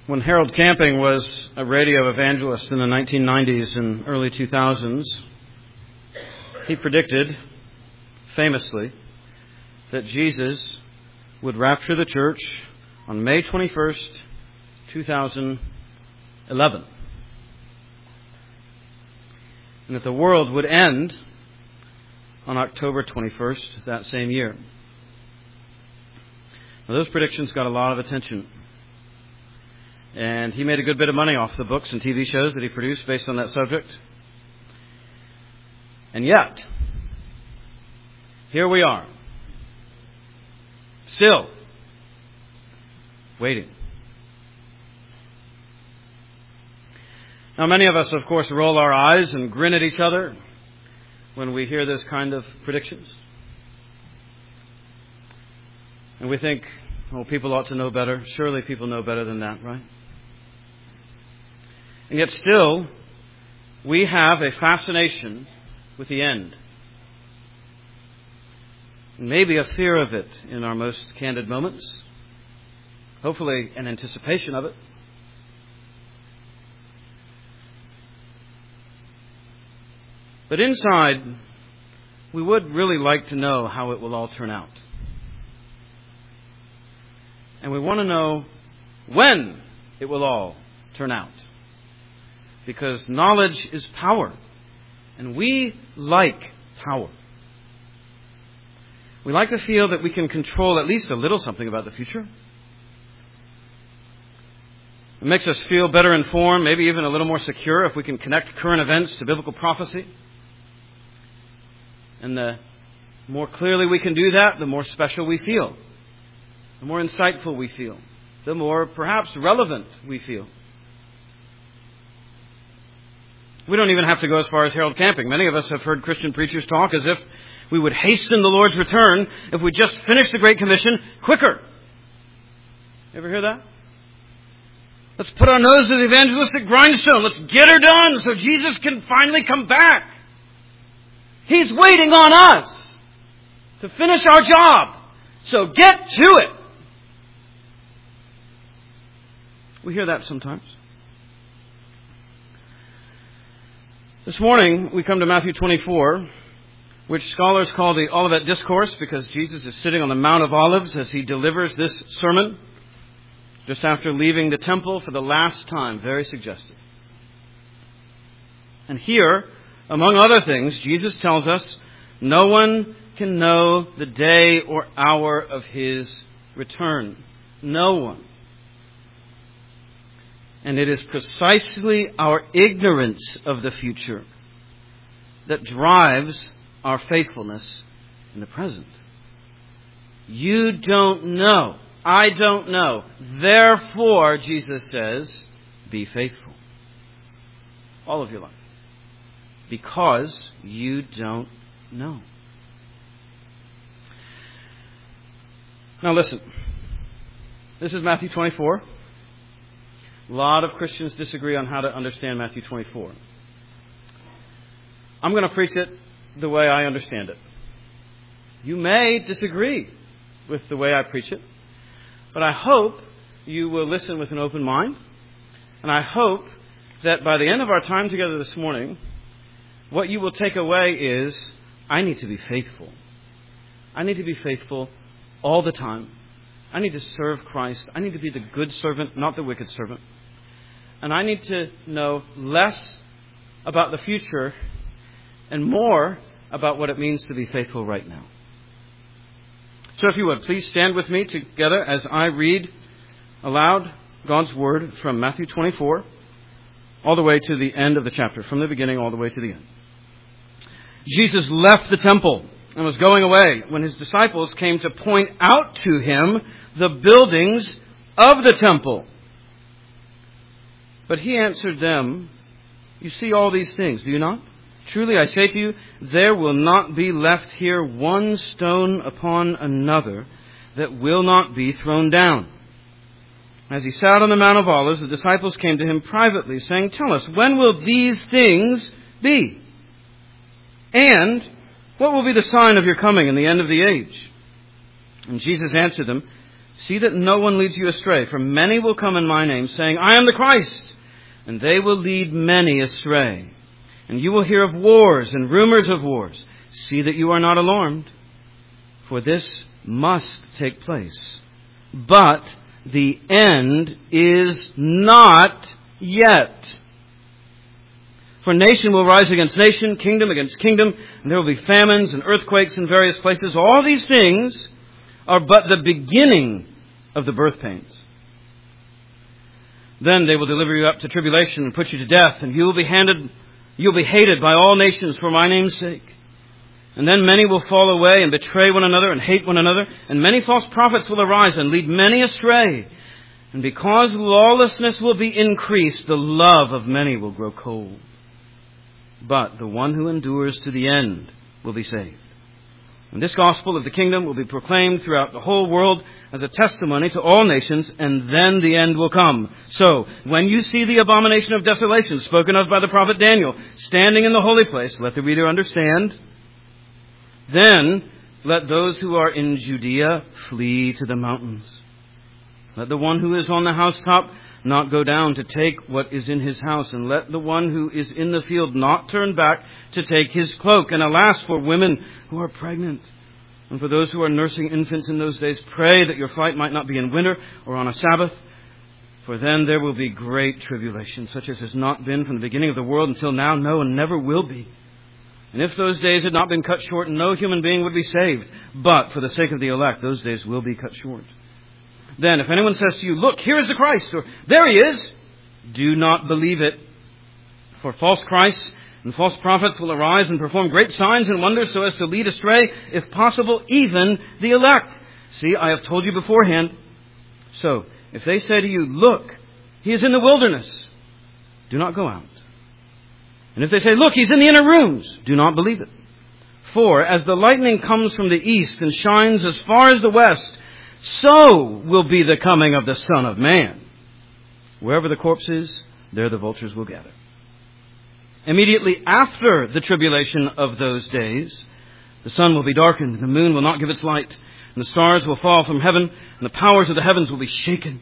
When Harold Camping was a radio evangelist in the 1990s and early 2000s, he predicted, famously, that Jesus would rapture the church on May 21st, 2011. And that the world would end on October 21st that same year. Now, those predictions got a lot of attention. And he made a good bit of money off the books and TV shows that he produced based on that subject. And yet, here we are, still waiting. Now, many of us, of course, roll our eyes and grin at each other when we hear this kind of predictions. And we think, oh, people ought to know better. Surely people know better than that, right? And yet still, we have a fascination with the end. And maybe a fear of it in our most candid moments. Hopefully an anticipation of it. But inside, we would really like to know how it will all turn out. And we want to know when it will all turn out. Because knowledge is power. And we like power. We like to feel that we can control at least a little something about the future. It makes us feel better informed, maybe even a little more secure if we can connect current events to biblical prophecy. And the more clearly we can do that, the more special we feel. The more insightful we feel. The more perhaps relevant we feel. We don't even have to go as far as Harold Camping. Many of us have heard Christian preachers talk as if we would hasten the Lord's return if we just finished the Great Commission quicker. Ever hear that? Let's put our nose to the evangelistic grindstone. Let's get her done so Jesus can finally come back. He's waiting on us to finish our job. So get to it. We hear that sometimes. This morning, we come to Matthew 24, which scholars call the Olivet Discourse because Jesus is sitting on the Mount of Olives as he delivers this sermon just after leaving the temple for the last time. Very suggestive. And here, among other things, Jesus tells us no one can know the day or hour of his return. No one. And it is precisely our ignorance of the future that drives our faithfulness in the present. You don't know. I don't know. Therefore, Jesus says, be faithful. All of your life. Because you don't know. Now listen. This is Matthew 24. A lot of Christians disagree on how to understand Matthew 24. I'm going to preach it the way I understand it. You may disagree with the way I preach it, but I hope you will listen with an open mind, and I hope that by the end of our time together this morning, what you will take away is, I need to be faithful. I need to be faithful all the time. I need to serve Christ. I need to be the good servant, not the wicked servant. And I need to know less about the future and more about what it means to be faithful right now. So if you would, please stand with me together as I read aloud God's Word from Matthew 24 all the way to the end of the chapter, from the beginning all the way to the end. Jesus left the temple and was going away when his disciples came to point out to him the buildings of the temple. But he answered them, you see all these things, do you not? Truly I say to you, there will not be left here one stone upon another that will not be thrown down. As he sat on the Mount of Olives, the disciples came to him privately, saying, tell us, when will these things be? And what will be the sign of your coming and the end of the age? And Jesus answered them, See that no one leads you astray, for many will come in my name, saying, I am the Christ, and they will lead many astray. And you will hear of wars and rumors of wars. See that you are not alarmed, for this must take place. But the end is not yet. For nation will rise against nation, kingdom against kingdom, and there will be famines and earthquakes in various places. All these things are but the beginning of the birth pains. Then they will deliver you up to tribulation and put you to death, and you'll be hated by all nations for my name's sake. And then many will fall away and betray one another and hate one another, and many false prophets will arise and lead many astray. And because lawlessness will be increased, the love of many will grow cold. But the one who endures to the end will be saved. And this gospel of the kingdom will be proclaimed throughout the whole world as a testimony to all nations, and then the end will come. So, when you see the abomination of desolation spoken of by the prophet Daniel standing in the holy place, let the reader understand. Then let those who are in Judea flee to the mountains. Let the one who is on the housetop not go down to take what is in his house, and let the one who is in the field not turn back to take his cloak. And alas, for women who are pregnant, and for those who are nursing infants in those days, pray that your flight might not be in winter or on a Sabbath, for then there will be great tribulation, such as has not been from the beginning of the world until now, no, and never will be. And if those days had not been cut short, no human being would be saved. But for the sake of the elect, those days will be cut short. Then, if anyone says to you, look, here is the Christ, or there he is, do not believe it. For false Christs and false prophets will arise and perform great signs and wonders so as to lead astray, if possible, even the elect. See, I have told you beforehand. So, if they say to you, look, he is in the wilderness, do not go out. And if they say, look, he's in the inner rooms, do not believe it. For as the lightning comes from the east and shines as far as the west, so will be the coming of the Son of Man. Wherever the corpse is, there the vultures will gather. Immediately after the tribulation of those days, the sun will be darkened, and the moon will not give its light, and the stars will fall from heaven, and the powers of the heavens will be shaken.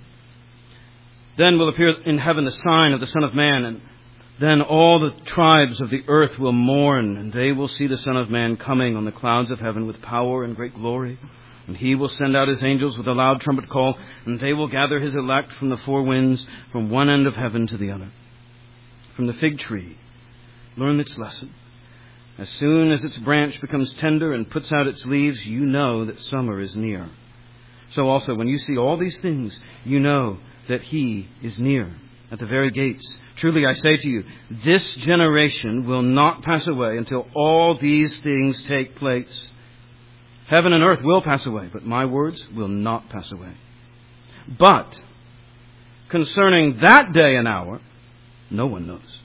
Then will appear in heaven the sign of the Son of Man, and then all the tribes of the earth will mourn, and they will see the Son of Man coming on the clouds of heaven with power and great glory. And he will send out his angels with a loud trumpet call, and they will gather his elect from the four winds, from one end of heaven to the other. From the fig tree, learn its lesson. As soon as its branch becomes tender and puts out its leaves, you know that summer is near. So also, when you see all these things, you know that he is near, at the very gates. Truly I say to you, this generation will not pass away until all these things take place. Heaven and earth will pass away, but my words will not pass away. But concerning that day and hour, no one knows.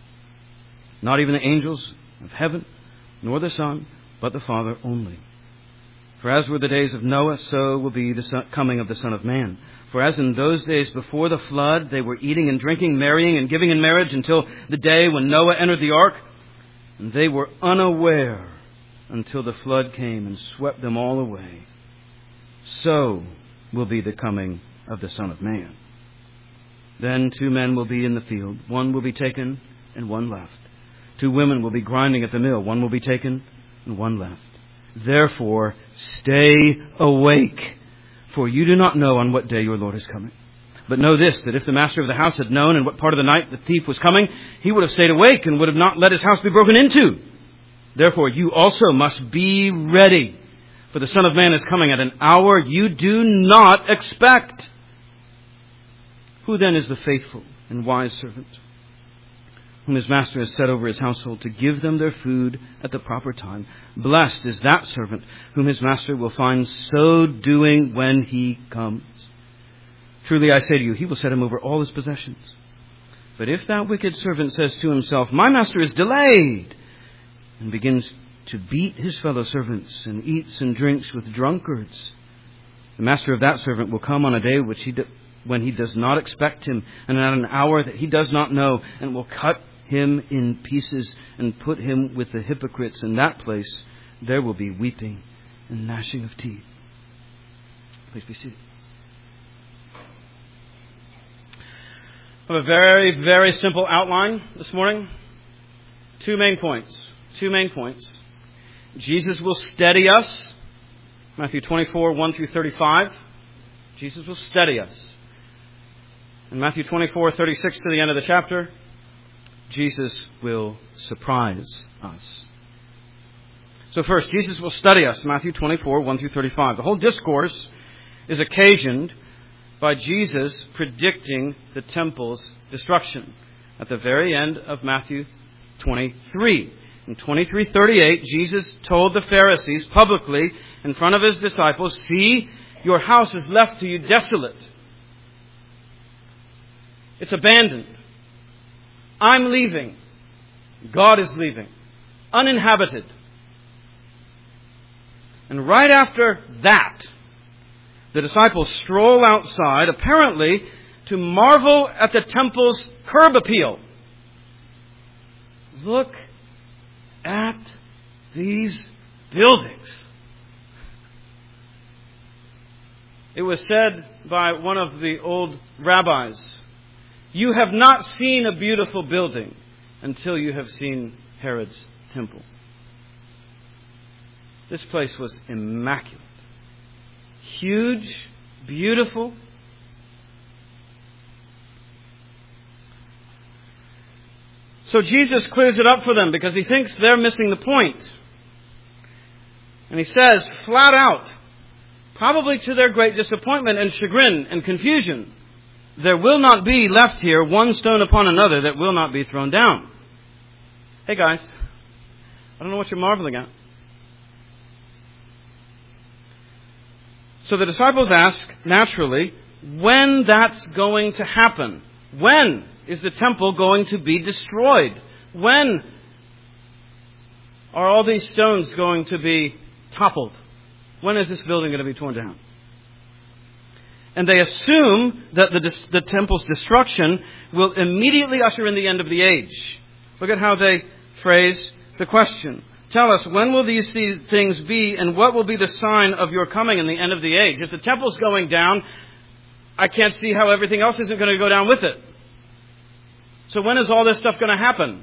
Not even the angels of heaven, nor the Son, but the Father only. For as were the days of Noah, so will be the coming of the Son of Man. For as in those days before the flood, they were eating and drinking, marrying and giving in marriage until the day when Noah entered the ark, and they were unaware until the flood came and swept them all away. So will be the coming of the Son of Man. Then 2 men will be in the field. One will be taken and one left. 2 women will be grinding at the mill. One will be taken and one left. Therefore, stay awake, for you do not know on what day your Lord is coming. But know this, that if the master of the house had known in what part of the night the thief was coming, he would have stayed awake and would have not let his house be broken into. Therefore, you also must be ready, for the Son of Man is coming at an hour you do not expect. Who then is the faithful and wise servant, whom his master has set over his household to give them their food at the proper time? Blessed is that servant whom his master will find so doing when he comes. Truly I say to you, he will set him over all his possessions. But if that wicked servant says to himself, my master is delayed, and begins to beat his fellow servants and eats and drinks with drunkards, the master of that servant will come on a day when he does not expect him, and at an hour that he does not know, and will cut him in pieces and put him with the hypocrites. In that place there will be weeping and gnashing of teeth. Please be seated. I have a very, very simple outline this morning. Two main points. Jesus will steady us. Matthew 24, 1 through 35. Jesus will steady us. In Matthew 24, 36 to the end of the chapter, Jesus will surprise us. So first, Jesus will study us. Matthew 24, 1 through 35. The whole discourse is occasioned by Jesus predicting the temple's destruction at the very end of Matthew 23. In 23:38, Jesus told the Pharisees publicly in front of his disciples, "See, your house is left to you desolate. It's abandoned. I'm leaving. God is leaving. Uninhabited." And right after that, the disciples stroll outside, apparently to marvel at the temple's curb appeal. Look at these buildings. It was said by one of the old rabbis, "You have not seen a beautiful building until you have seen Herod's temple." This place was immaculate. Huge, beautiful. So Jesus clears it up for them because he thinks they're missing the point. And he says, flat out, probably to their great disappointment and chagrin and confusion, "There will not be left here one stone upon another that will not be thrown down." Hey guys, I don't know what you're marveling at. So the disciples ask, naturally, when that's going to happen. When is the temple going to be destroyed? When are all these stones going to be toppled? When is this building going to be torn down? And they assume that the temple's destruction will immediately usher in the end of the age. Look at how they phrase the question. "Tell us, when will these things be, and what will be the sign of your coming in the end of the age?" If the temple's going down, I can't see how everything else isn't going to go down with it. So when is all this stuff going to happen?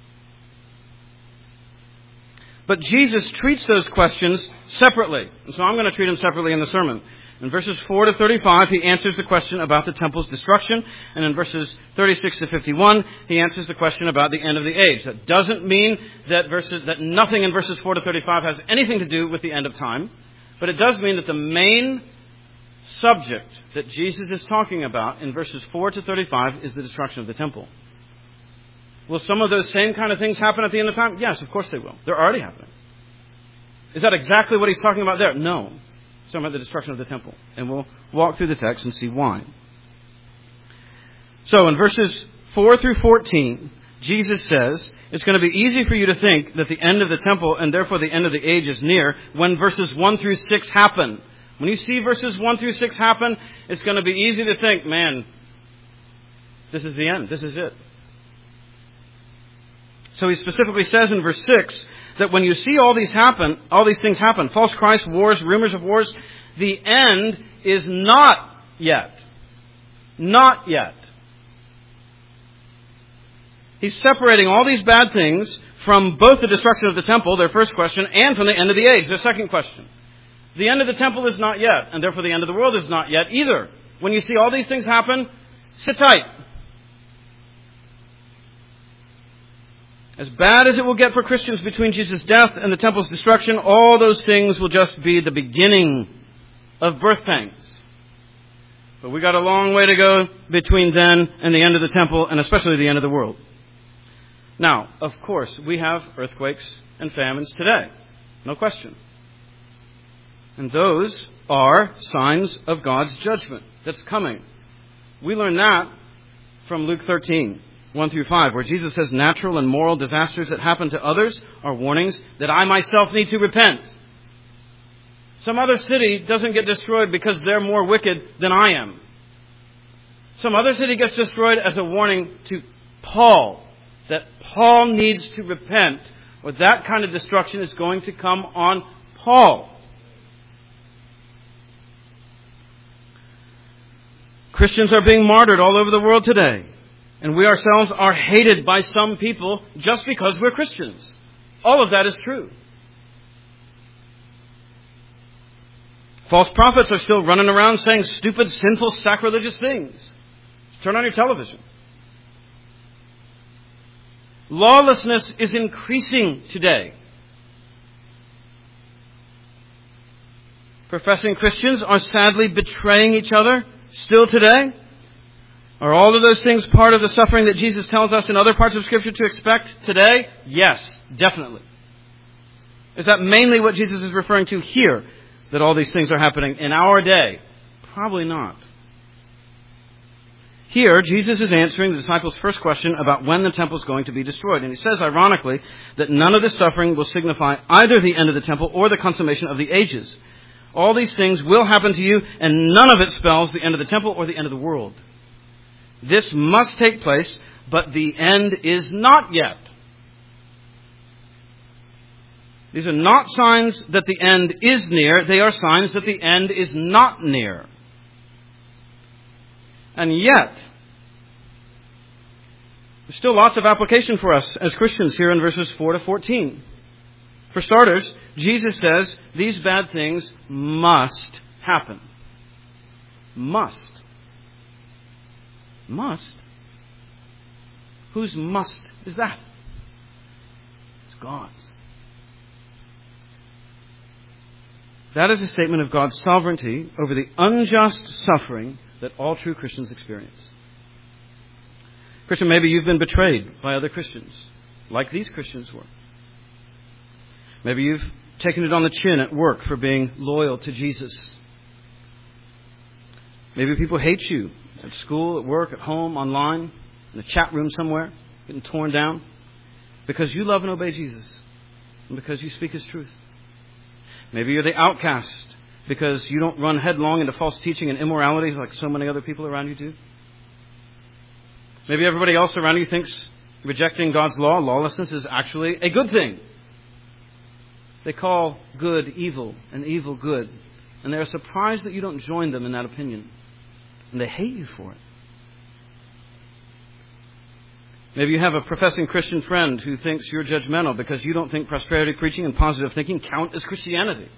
But Jesus treats those questions separately. And so I'm going to treat them separately in the sermon. In verses 4 to 35, he answers the question about the temple's destruction. And in verses 36 to 51, he answers the question about the end of the age. That doesn't mean that nothing in verses 4 to 35 has anything to do with the end of time. But it does mean that the main subject that Jesus is talking about in verses 4 to 35 is the destruction of the temple. Will some of those same kind of things happen at the end of time? Yes, of course they will. They're already happening. Is that exactly what he's talking about there? No. He's talking about the destruction of the temple. And we'll walk through the text and see why. So in verses 4 through 14, Jesus says, it's going to be easy for you to think that the end of the temple and therefore the end of the age is near when verses 1 through 6 happen. When you see verses 1 through 6 happen, it's going to be easy to think, man, this is the end. This is it. So he specifically says in verse 6 that when you see all these things happen, false Christ, wars, rumors of wars, the end is not yet. Not yet. He's separating all these bad things from both the destruction of the temple, their first question, and from the end of the age, their second question. The end of the temple is not yet, and therefore the end of the world is not yet either. When you see all these things happen, sit tight. As bad as it will get for Christians between Jesus' death and the temple's destruction, all those things will just be the beginning of birth pangs. But we got a long way to go between then and the end of the temple, and especially the end of the world. Now, of course, we have earthquakes and famines today. No question. And those are signs of God's judgment that's coming. We learn that from Luke 13, 1 through 5, where Jesus says natural and moral disasters that happen to others are warnings that I myself need to repent. Some other city doesn't get destroyed because they're more wicked than I am. Some other city gets destroyed as a warning to Paul, that Paul needs to repent, or that kind of destruction is going to come on Paul. Christians are being martyred all over the world today. And we ourselves are hated by some people just because we're Christians. All of that is true. False prophets are still running around saying stupid, sinful, sacrilegious things. Turn on your television. Lawlessness is increasing today. Professing Christians are sadly betraying each other still today. Are all of those things part of the suffering that Jesus tells us in other parts of Scripture to expect today? Yes, definitely. Is that mainly what Jesus is referring to here, that all these things are happening in our day? Probably not. Here, Jesus is answering the disciples' first question about when the temple is going to be destroyed. And he says, ironically, that none of this suffering will signify either the end of the temple or the consummation of the ages. All these things will happen to you, and none of it spells the end of the temple or the end of the world. This must take place, but the end is not yet. These are not signs that the end is near. They are signs that the end is not near. And yet, there's still lots of application for us as Christians here in verses 4 to 14. For starters, Jesus says these bad things must happen. Must. Must? Whose must is that? It's God's. That is a statement of God's sovereignty over the unjust suffering that all true Christians experience. Christian, maybe you've been betrayed by other Christians, like these Christians were. Maybe you've taken it on the chin at work for being loyal to Jesus. Maybe people hate you at school, at work, at home, online, in a chat room somewhere, getting torn down, because you love and obey Jesus, and because you speak His truth. Maybe you're the outcast because you don't run headlong into false teaching and immoralities like so many other people around you do. Maybe everybody else around you thinks rejecting God's law, lawlessness, is actually a good thing. They call good evil and evil good. And they're surprised that you don't join them in that opinion. And they hate you for it. Maybe you have a professing Christian friend who thinks you're judgmental because you don't think prosperity preaching and positive thinking count as Christianity.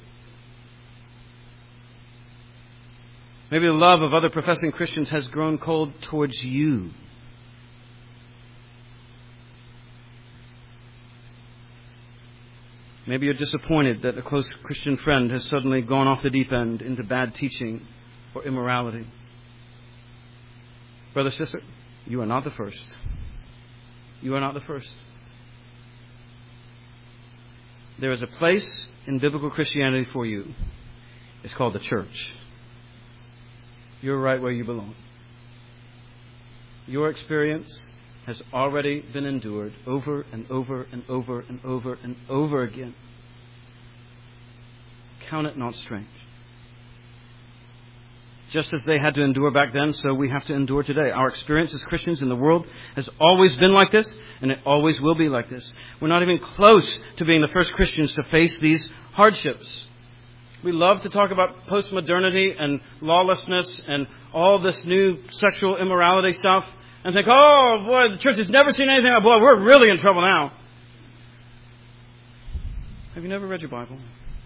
Maybe the love of other professing Christians has grown cold towards you. Maybe you're disappointed that a close Christian friend has suddenly gone off the deep end into bad teaching or immorality. Brother, sister, you are not the first. You are not the first. There is a place in biblical Christianity for you. It's called the church. You're right where you belong. Your experience has already been endured over and over and over and over and over again. Count it not strange. Just as they had to endure back then, so we have to endure today. Our experience as Christians in the world has always been like this, and it always will be like this. We're not even close to being the first Christians to face these hardships. We love to talk about postmodernity and lawlessness and all this new sexual immorality stuff and think, oh boy, the church has never seen anything. Boy, we're really in trouble now. Have you never read your Bible?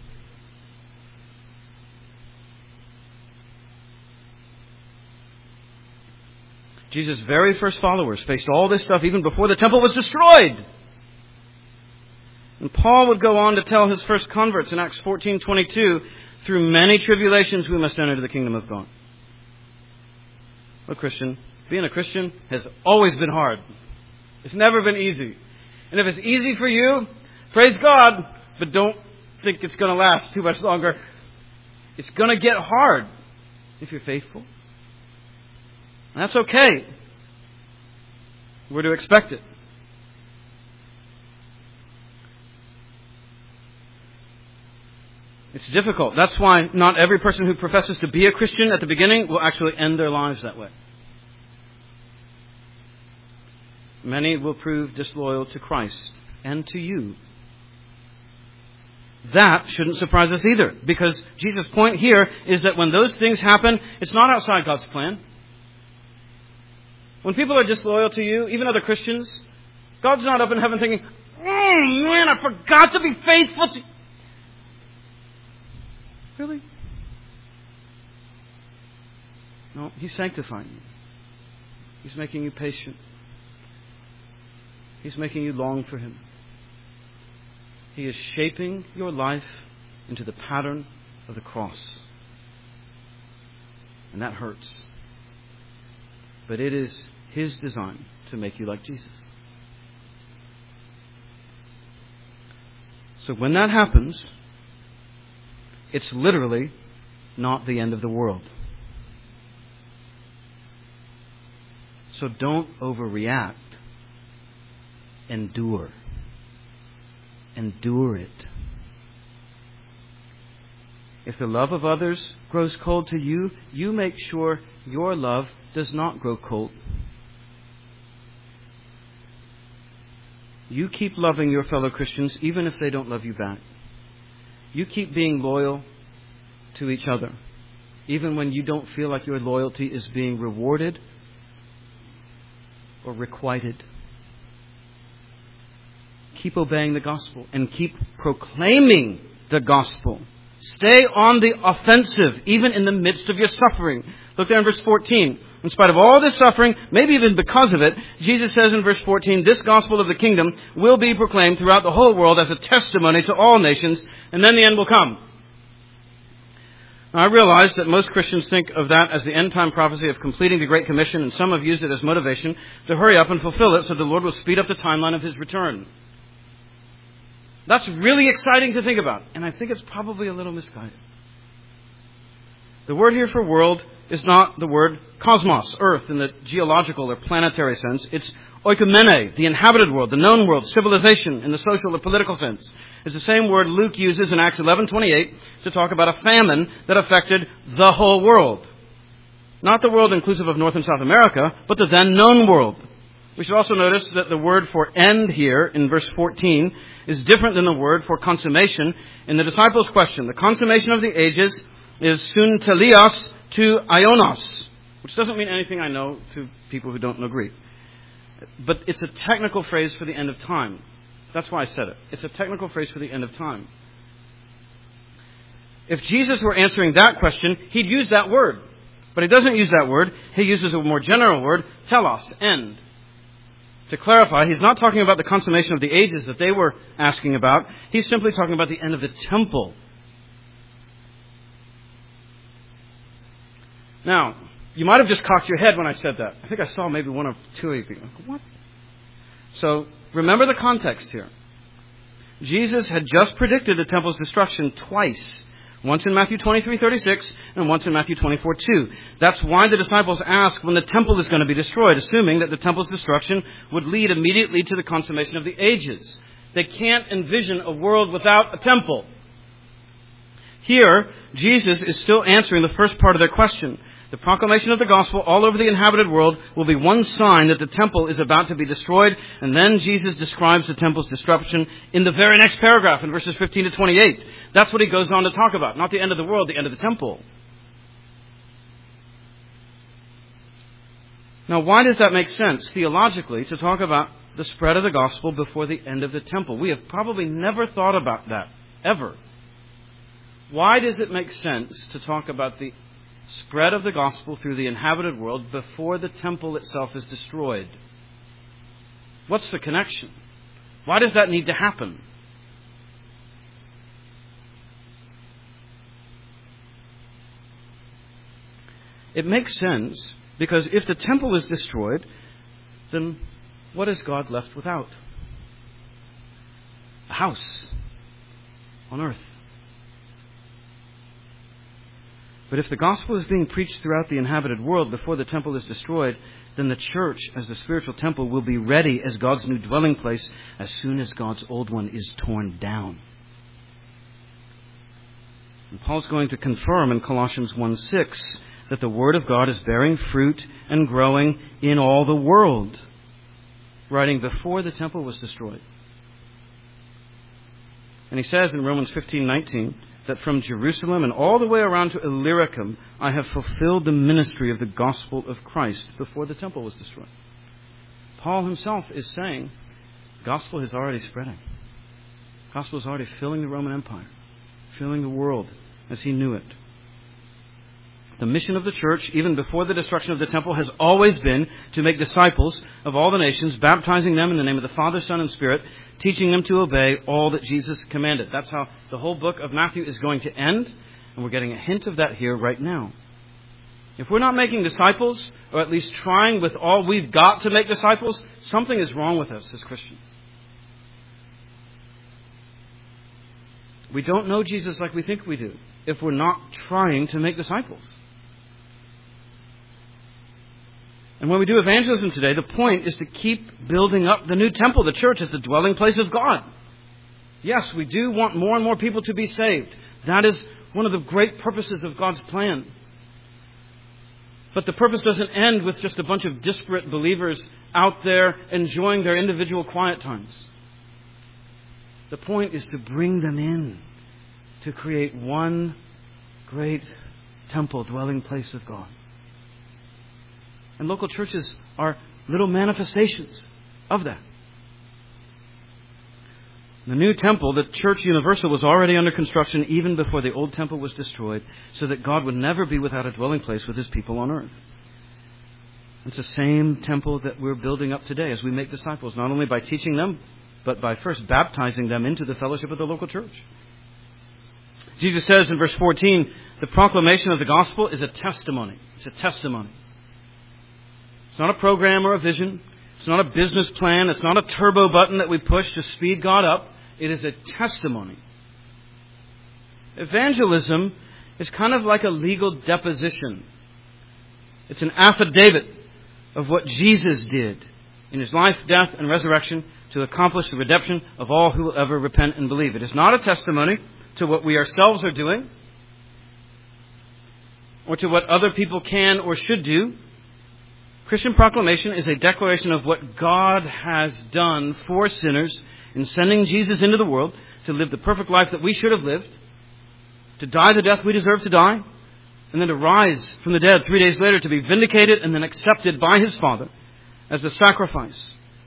Jesus' very first followers faced all this stuff even before the temple was destroyed. And Paul would go on to tell his first converts in Acts 14:22, through many tribulations we must enter the kingdom of God. Well, Christian, being a Christian has always been hard. It's never been easy. And if it's easy for you, praise God, but don't think it's going to last too much longer. It's going to get hard if you're faithful. And that's okay. We're to expect it. It's difficult. That's why not every person who professes to be a Christian at the beginning will actually end their lives that way. Many will prove disloyal to Christ and to you. That shouldn't surprise us either, because Jesus' point here is that when those things happen, it's not outside God's plan. When people are disloyal to you, even other Christians, God's not up in heaven thinking, oh man, I forgot to be faithful to... Really? No, He's sanctifying you. He's making you patient. He's making you long for Him. He is shaping your life into the pattern of the cross. And that hurts. But it is His design to make you like Jesus. So when that happens, it's literally not the end of the world. So don't overreact. Endure. Endure it. If the love of others grows cold to you, you make sure your love does not grow cold. You keep loving your fellow Christians even if they don't love you back. You keep being loyal to each other even when you don't feel like your loyalty is being rewarded or requited. Keep obeying the gospel and keep proclaiming the gospel. Stay on the offensive, even in the midst of your suffering. Look there in verse 14. In spite of all this suffering, maybe even because of it, Jesus says in verse 14, this gospel of the kingdom will be proclaimed throughout the whole world as a testimony to all nations, and then the end will come. Now, I realize that most Christians think of that as the end-time prophecy of completing the Great Commission, and some have used it as motivation to hurry up and fulfill it so the Lord will speed up the timeline of His return. That's really exciting to think about, and I think it's probably a little misguided. The word here for world is not the word cosmos, earth, in the geological or planetary sense. It's oikumene, the inhabited world, the known world, civilization in the social or political sense. It's the same word Luke uses in Acts 11:28 to talk about a famine that affected the whole world. Not the world inclusive of North and South America, but the then known world. We should also notice that the word for end here in verse 14 is different than the word for consummation in the disciples' question. The consummation of the ages is syntelios to ionos, which doesn't mean anything I know to people who don't know Greek. But it's a technical phrase for the end of time. That's why I said it. It's a technical phrase for the end of time. If Jesus were answering that question, He'd use that word. But He doesn't use that word. He uses a more general word, telos, end. To clarify, He's not talking about the consummation of the ages that they were asking about. He's simply talking about the end of the temple. Now, you might have just cocked your head when I said that. I think I saw maybe one or two of you. What? So, remember the context here. Jesus had just predicted the temple's destruction twice. Once in Matthew 23:36 and once in Matthew 24:2. That's why the disciples ask when the temple is going to be destroyed, assuming that the temple's destruction would lead immediately to the consummation of the ages. They can't envision a world without a temple. Here, Jesus is still answering the first part of their question. The proclamation of the gospel all over the inhabited world will be one sign that the temple is about to be destroyed. And then Jesus describes the temple's destruction in the very next paragraph in verses 15 to 28. That's what He goes on to talk about. Not the end of the world, the end of the temple. Now, why does that make sense theologically to talk about the spread of the gospel before the end of the temple? We have probably never thought about that, ever. Why does it make sense to talk about the spread of the gospel through the inhabited world before the temple itself is destroyed? What's the connection? Why does that need to happen? It makes sense because if the temple is destroyed, then what is God left without? A house on earth. But if the gospel is being preached throughout the inhabited world before the temple is destroyed, then the church, as the spiritual temple, will be ready as God's new dwelling place as soon as God's old one is torn down. And Paul's going to confirm in Colossians 1:6 that the Word of God is bearing fruit and growing in all the world, writing before the temple was destroyed. And he says in Romans 15:19, that from Jerusalem and all the way around to Illyricum, I have fulfilled the ministry of the gospel of Christ before the temple was destroyed. Paul himself is saying, the gospel is already spreading. The gospel is already filling the Roman Empire, filling the world as he knew it. The mission of the church, even before the destruction of the temple, has always been to make disciples of all the nations, baptizing them in the name of the Father, Son, and Spirit, teaching them to obey all that Jesus commanded. That's how the whole book of Matthew is going to end, and we're getting a hint of that here right now. If we're not making disciples, or at least trying with all we've got to make disciples, something is wrong with us as Christians. We don't know Jesus like we think we do if we're not trying to make disciples. And when we do evangelism today, the point is to keep building up the new temple, the church, as the dwelling place of God. Yes, we do want more and more people to be saved. That is one of the great purposes of God's plan. But the purpose doesn't end with just a bunch of disparate believers out there enjoying their individual quiet times. The point is to bring them in, to create one great temple, dwelling place of God. And local churches are little manifestations of that. The new temple, the church universal, was already under construction even before the old temple was destroyed, so that God would never be without a dwelling place with his people on earth. It's the same temple that we're building up today as we make disciples, not only by teaching them, but by first baptizing them into the fellowship of the local church. Jesus says in verse 14, the proclamation of the gospel is a testimony. It's a testimony. It's not a program or a vision. It's not a business plan. It's not a turbo button that we push to speed God up. It is a testimony. Evangelism is kind of like a legal deposition. It's an affidavit of what Jesus did in his life, death, and resurrection to accomplish the redemption of all who will ever repent and believe. It is not a testimony to what we ourselves are doing or to what other people can or should do. Christian proclamation is a declaration of what God has done for sinners in sending Jesus into the world to live the perfect life that we should have lived, to die the death we deserve to die, and then to rise from the dead 3 days later to be vindicated and then accepted by his Father as the sacrifice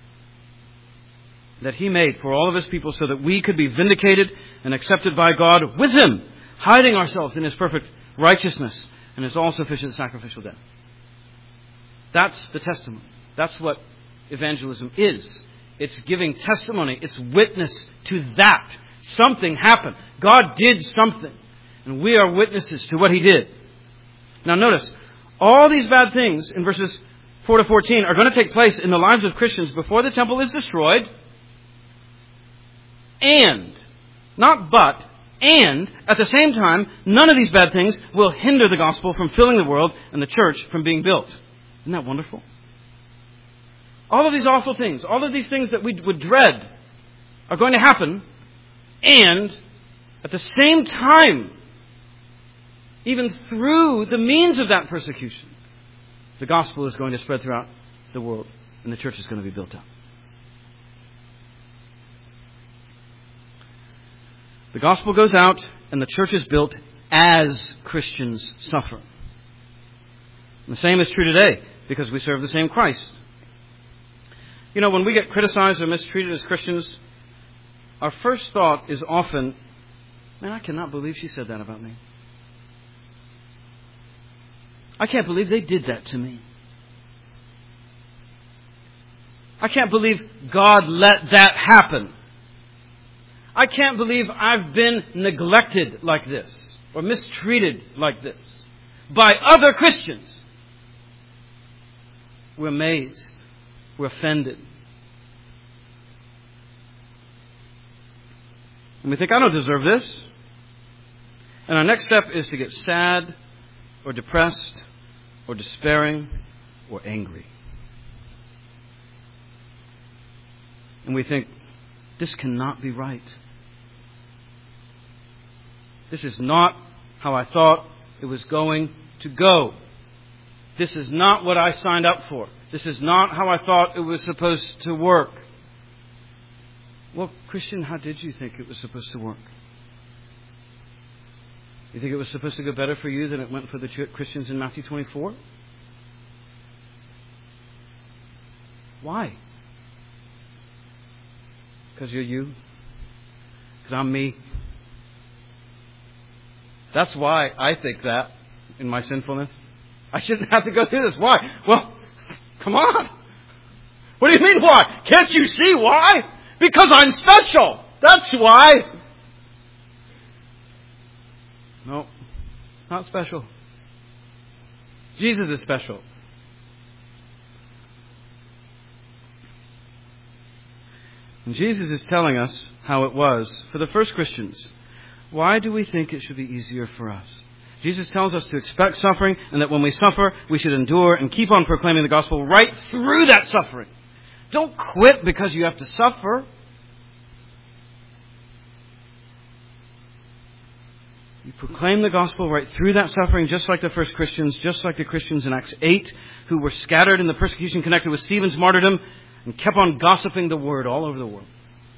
that he made for all of his people so that we could be vindicated and accepted by God with him, hiding ourselves in his perfect righteousness and his all-sufficient sacrificial death. That's the testimony. That's what evangelism is. It's giving testimony. It's witness to that. Something happened. God did something. And we are witnesses to what he did. Now notice, all these bad things in verses 4 to 14 are going to take place in the lives of Christians before the temple is destroyed. And, not but, and at the same time, none of these bad things will hinder the gospel from filling the world and the church from being built. Isn't that wonderful? All of these awful things, all of these things that we would dread are going to happen. And at the same time, even through the means of that persecution, the gospel is going to spread throughout the world and the church is going to be built up. The gospel goes out and the church is built as Christians suffer. And the same is true today because we serve the same Christ. You know, when we get criticized or mistreated as Christians, our first thought is often, man, I cannot believe she said that about me. I can't believe they did that to me. I can't believe God let that happen. I can't believe I've been neglected like this or mistreated like this by other Christians. We're amazed. We're offended. And we think, I don't deserve this. And our next step is to get sad or depressed or despairing or angry. And we think, this cannot be right. This is not how I thought it was going to go. This is not what I signed up for. This is not how I thought it was supposed to work. Well, Christian, how did you think it was supposed to work? You think it was supposed to go better for you than it went for the Christians in Matthew 24? Why? Because you're you? Because I'm me? That's why I think that in my sinfulness. I shouldn't have to go through this. Why? Well, come on. What do you mean why? Can't you see why? Because I'm special. That's why. No, not special. Jesus is special. And Jesus is telling us how it was for the first Christians. Why do we think it should be easier for us? Jesus tells us to expect suffering, and that when we suffer, we should endure and keep on proclaiming the gospel right through that suffering. Don't quit because you have to suffer. You proclaim the gospel right through that suffering, just like the first Christians, just like the Christians in Acts 8, who were scattered in the persecution connected with Stephen's martyrdom and kept on gossiping the word all over the world.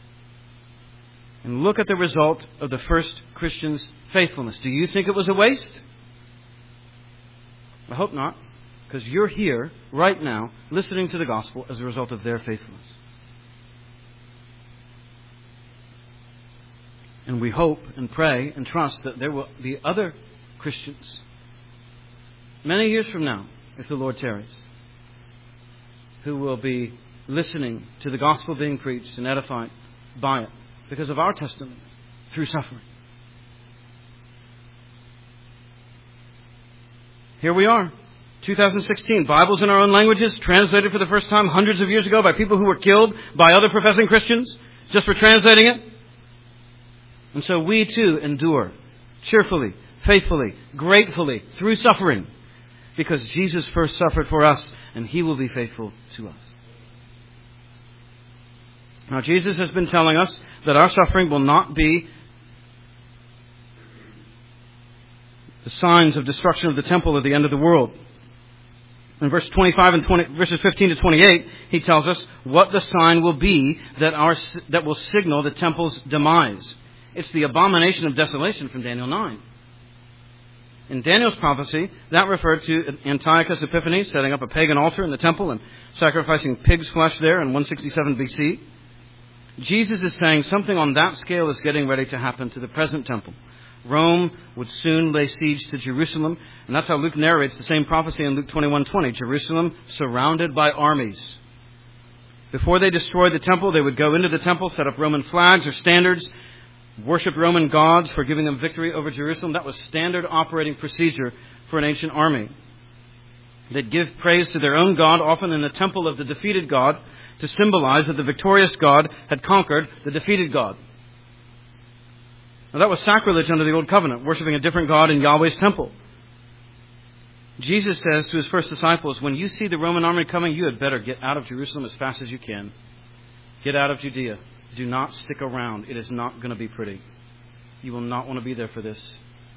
And look at the result of the first Christians' faithfulness. Do you think it was a waste? I hope not, because you're here right now listening to the gospel as a result of their faithfulness. And we hope and pray and trust that there will be other Christians many years from now, if the Lord tarries, who will be listening to the gospel being preached and edified by it because of our testimony through suffering. Here we are, 2016, Bibles in our own languages, translated for the first time hundreds of years ago by people who were killed by other professing Christians just for translating it. And so we too endure cheerfully, faithfully, gratefully through suffering because Jesus first suffered for us and He will be faithful to us. Now Jesus has been telling us that our suffering will not be the signs of destruction of the temple at the end of the world. In verse 25 and verses 15 to 28, He tells us what the sign will be that will signal the temple's demise. It's the abomination of desolation from Daniel 9. In Daniel's prophecy, that referred to Antiochus Epiphanes setting up a pagan altar in the temple and sacrificing pig's flesh there in 167 BC. Jesus is saying something on that scale is getting ready to happen to the present temple. Rome would soon lay siege to Jerusalem, and that's how Luke narrates the same prophecy in Luke 21:20. Jerusalem surrounded by armies. Before they destroyed the temple, they would go into the temple, set up Roman flags or standards, worship Roman gods for giving them victory over Jerusalem. That was standard operating procedure for an ancient army. They'd give praise to their own God, often in the temple of the defeated God, to symbolize that the victorious God had conquered the defeated God. Now that was sacrilege under the Old Covenant, worshiping a different God in Yahweh's temple. Jesus says to His first disciples, when you see the Roman army coming, you had better get out of Jerusalem as fast as you can. Get out of Judea. Do not stick around. It is not going to be pretty. You will not want to be there for this.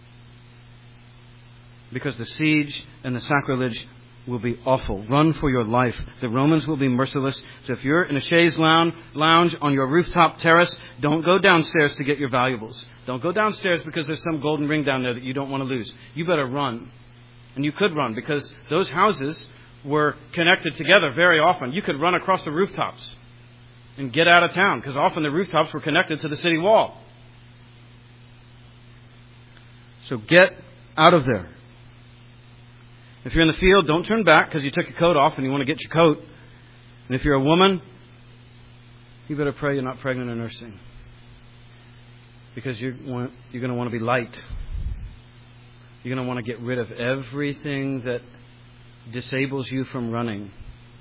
Because the siege and the sacrilege will be awful. Run for your life. The Romans will be merciless. So if you're in a chaise lounge on your rooftop terrace, don't go downstairs to get your valuables. Don't go downstairs because there's some golden ring down there that you don't want to lose. You better run. And you could run because those houses were connected together very often. You could run across the rooftops and get out of town because often the rooftops were connected to the city wall. So get out of there. If you're in the field, don't turn back because you took your coat off and you want to get your coat. And if you're a woman, you better pray you're not pregnant or nursing. Because you're going to want to be light. You're going to want to get rid of everything that disables you from running.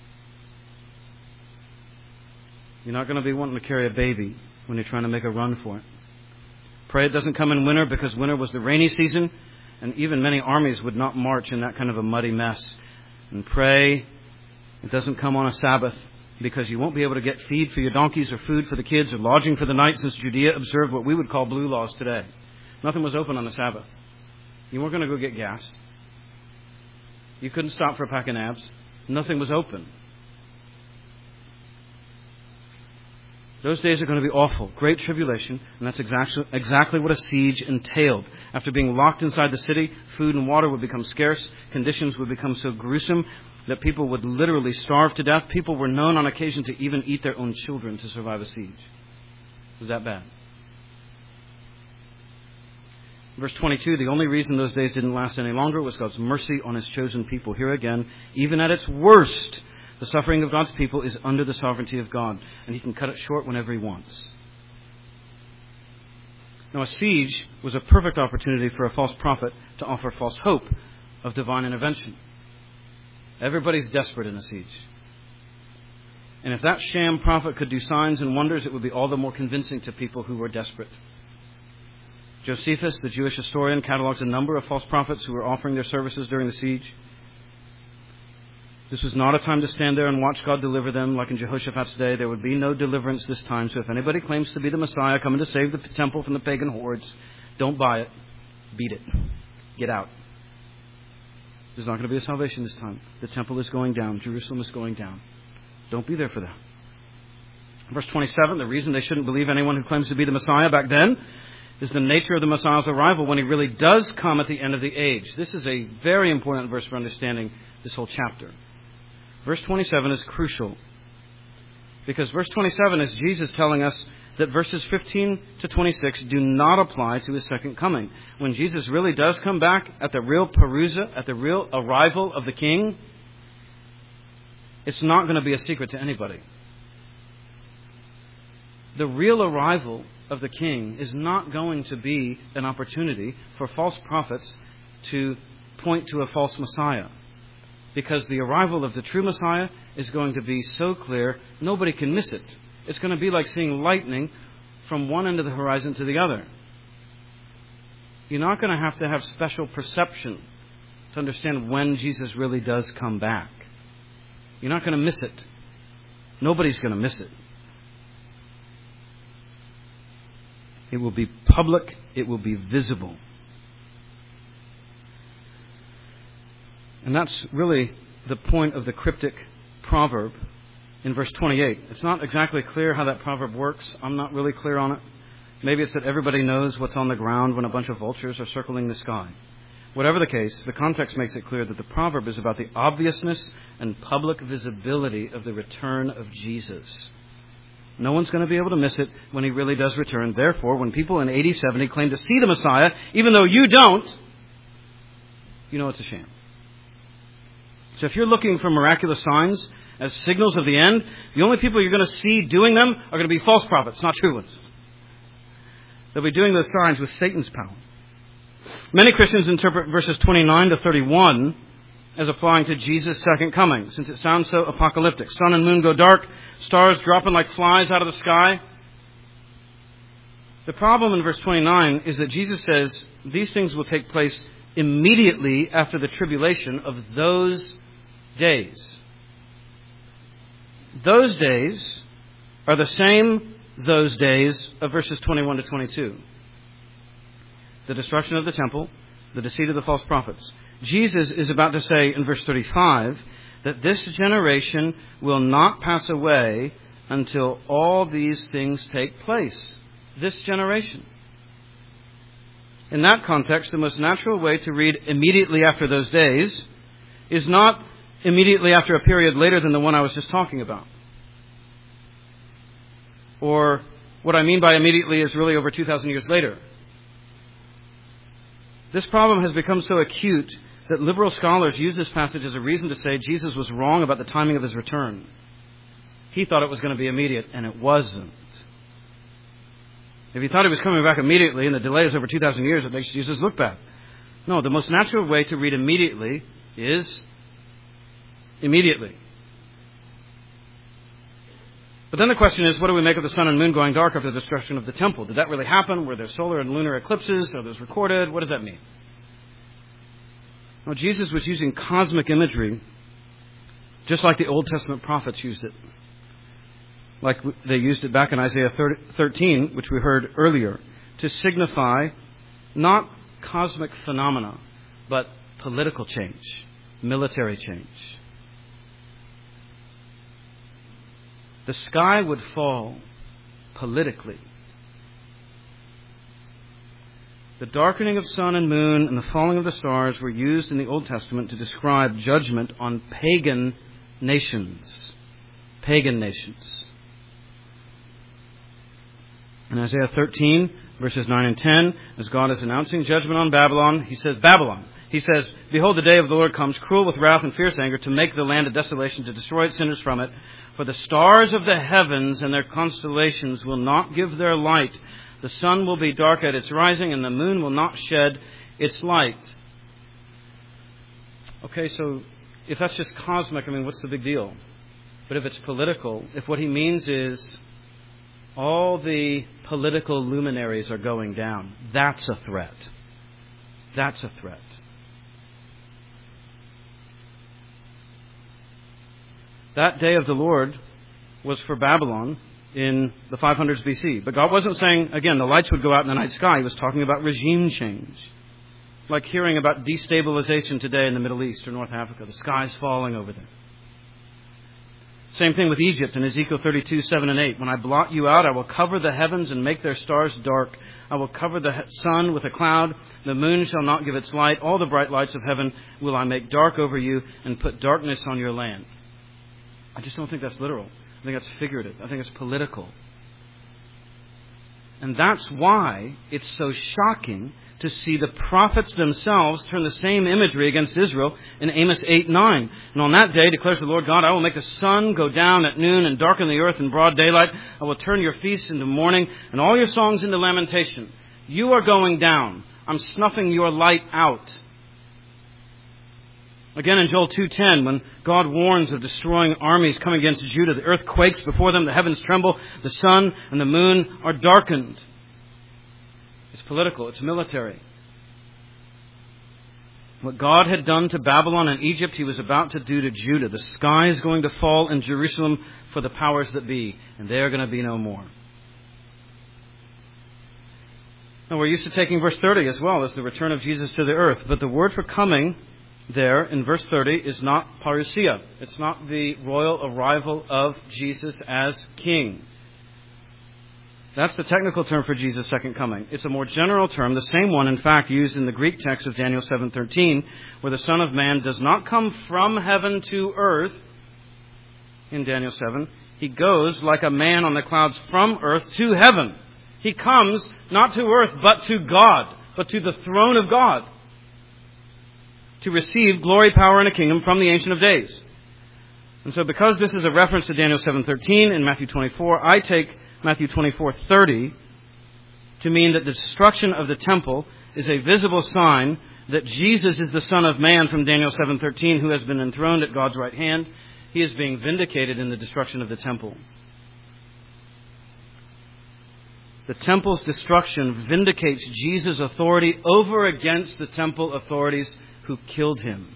You're not going to be wanting to carry a baby when you're trying to make a run for it. Pray it doesn't come in winter because winter was the rainy season. And even many armies would not march in that kind of a muddy mess. And pray it doesn't come on a Sabbath because you won't be able to get feed for your donkeys or food for the kids or lodging for the night since Judea observed what we would call blue laws today. Nothing was open on the Sabbath. You weren't going to go get gas. You couldn't stop for a pack of nabs. Nothing was open. Those days are going to be awful. Great tribulation. And that's exactly what a siege entailed. After being locked inside the city, food and water would become scarce. Conditions would become so gruesome that people would literally starve to death. People were known on occasion to even eat their own children to survive a siege. It was that bad. Verse 22, the only reason those days didn't last any longer was God's mercy on His chosen people. Here again, even at its worst, the suffering of God's people is under the sovereignty of God, and He can cut it short whenever He wants. Now, a siege was a perfect opportunity for a false prophet to offer false hope of divine intervention. Everybody's desperate in a siege. And if that sham prophet could do signs and wonders, it would be all the more convincing to people who were desperate. Josephus, the Jewish historian, catalogs a number of false prophets who were offering their services during the siege. This was not a time to stand there and watch God deliver them like in Jehoshaphat's day. There would be no deliverance this time. So if anybody claims to be the Messiah coming to save the temple from the pagan hordes, don't buy it. Beat it. Get out. There's not going to be a salvation this time. The temple is going down. Jerusalem is going down. Don't be there for that. Verse 27, the reason they shouldn't believe anyone who claims to be the Messiah back then is the nature of the Messiah's arrival when He really does come at the end of the age. This is a very important verse for understanding this whole chapter. Verse 27 is crucial because verse 27 is Jesus telling us that verses 15 to 26 do not apply to His second coming. When Jesus really does come back at the real parousia, at the real arrival of the King, it's not going to be a secret to anybody. The real arrival of the King is not going to be an opportunity for false prophets to point to a false Messiah. Because the arrival of the true Messiah is going to be so clear, nobody can miss it. It's going to be like seeing lightning from one end of the horizon to the other. You're not going to have special perception to understand when Jesus really does come back. You're not going to miss it. Nobody's going to miss it. It will be public. It will be visible. And that's really the point of the cryptic proverb in verse 28. It's not exactly clear how that proverb works. I'm not really clear on it. Maybe it's that everybody knows what's on the ground when a bunch of vultures are circling the sky. Whatever the case, the context makes it clear that the proverb is about the obviousness and public visibility of the return of Jesus. No one's going to be able to miss it when He really does return. Therefore, when people in AD 70 claim to see the Messiah, even though you don't, you know it's a sham. So if you're looking for miraculous signs as signals of the end, the only people you're going to see doing them are going to be false prophets, not true ones. They'll be doing those signs with Satan's power. Many Christians interpret verses 29 to 31 as applying to Jesus' second coming, since it sounds so apocalyptic. Sun and moon go dark, stars dropping like flies out of the sky. The problem in verse 29 is that Jesus says these things will take place immediately after the tribulation of those days. Those days are the same those days of verses 21 to 22. The destruction of the temple, the deceit of the false prophets. Jesus is about to say in verse 35 that this generation will not pass away until all these things take place. This generation. In that context, the most natural way to read immediately after those days is not immediately after a period later than the one I was just talking about. Or what I mean by immediately is really over 2,000 years later. This problem has become so acute that liberal scholars use this passage as a reason to say Jesus was wrong about the timing of His return. He thought it was going to be immediate, and it wasn't. If he thought He was coming back immediately and the delay is over 2,000 years, it makes Jesus look bad. No, the most natural way to read immediately is immediately. But then the question is, what do we make of the sun and moon going dark after the destruction of the temple? Did that really happen? Were there solar and lunar eclipses? Are those recorded? What does that mean? Well, Jesus was using cosmic imagery just like the Old Testament prophets used it. Like they used it back in Isaiah 13, which we heard earlier, to signify not cosmic phenomena, but political change, military change. The sky would fall politically. The darkening of sun and moon and the falling of the stars were used in the Old Testament to describe judgment on pagan nations. Pagan nations. In Isaiah 13, verses 9 and 10, as God is announcing judgment on Babylon, He says, Babylon. He says, Behold, the day of the Lord comes, cruel with wrath and fierce anger, to make the land a desolation, to destroy its sinners from it. For the stars of the heavens and their constellations will not give their light. The sun will be dark at its rising, and the moon will not shed its light. Okay, so if that's just cosmic, what's the big deal? But if it's political, if what he means is all the political luminaries are going down, that's a threat. That's a threat. That day of the Lord was for Babylon in the 500s BC. But God wasn't saying, again, the lights would go out in the night sky. He was talking about regime change. Like hearing about destabilization today in the Middle East or North Africa. The sky's falling over there. Same thing with Egypt in Ezekiel 32, 7 and 8. When I blot you out, I will cover the heavens and make their stars dark. I will cover the sun with a cloud. The moon shall not give its light. All the bright lights of heaven will I make dark over you and put darkness on your land. I just don't think that's literal. I think that's figurative. I think it's political. And that's why it's so shocking to see the prophets themselves turn the same imagery against Israel in Amos 8:9. And on that day, declares the Lord God, I will make the sun go down at noon and darken the earth in broad daylight. I will turn your feasts into mourning and all your songs into lamentation. You are going down. I'm snuffing your light out. Again in Joel 2:10, when God warns of destroying armies coming against Judah, the earth quakes before them, the heavens tremble, the sun and the moon are darkened. It's political, it's military. What God had done to Babylon and Egypt, He was about to do to Judah. The sky is going to fall in Jerusalem for the powers that be, and they are going to be no more. Now we're used to taking verse 30 as well as the return of Jesus to the earth, but the word for coming there in verse 30 is not parousia. It's not the royal arrival of Jesus as king. That's the technical term for Jesus' second coming. It's a more general term, the same one, in fact, used in the Greek text of Daniel 7:13, where the Son of Man does not come from heaven to earth. In Daniel 7, He goes like a man on the clouds from earth to heaven. He comes not to earth, but to God, but to the throne of God, to receive glory, power, and a kingdom from the Ancient of Days. And so because this is a reference to Daniel 7:13 and Matthew 24, I take Matthew 24:30 to mean that the destruction of the temple is a visible sign that Jesus is the Son of Man from Daniel 7:13, who has been enthroned at God's right hand. He is being vindicated in the destruction of the temple. The temple's destruction vindicates Jesus' authority over against the temple authorities who killed Him.